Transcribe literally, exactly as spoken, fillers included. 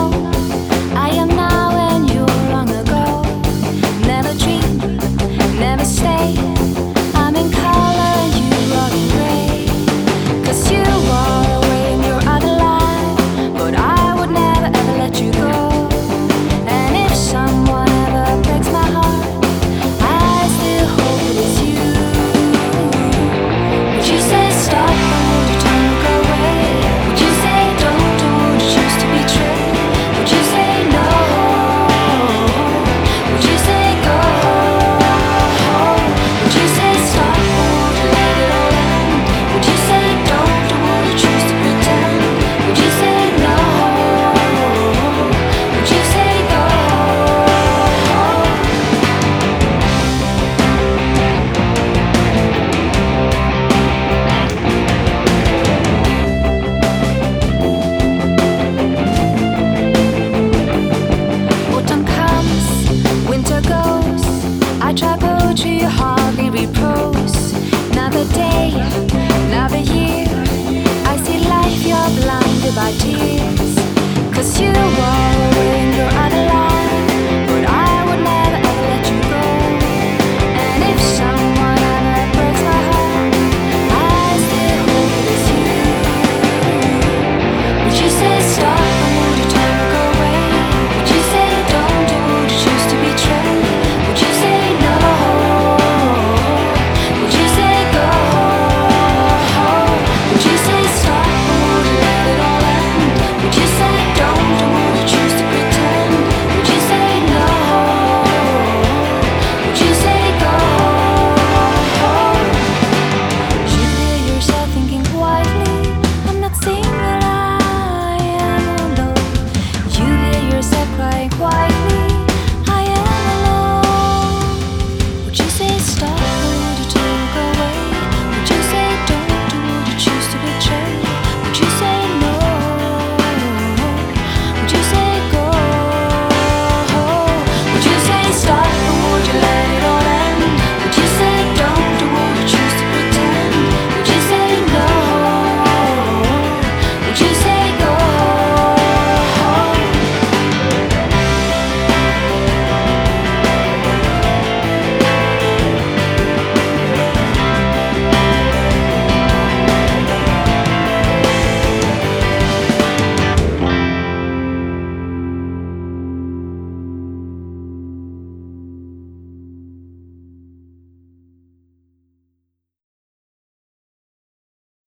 I am now and you're long ago. Never dream, never stay. I'm in color and you are in gray. 'Cause you are away in your other life, but I would never ever let you go. And if someone ever breaks my heart, I still hope it is you. Would you say stop or would you turn look away? Would you say don't or would you choose to betray? Would you say no? Would you say go? Would you say stop or would you let it all end? Would you say don't or would you choose to pretend? Would you say no? Would you say go? Autumn comes, winter goes. I try poetry, you hardly reprose. Another day, another year. I see life, you're blinded by tears. 'Cause you are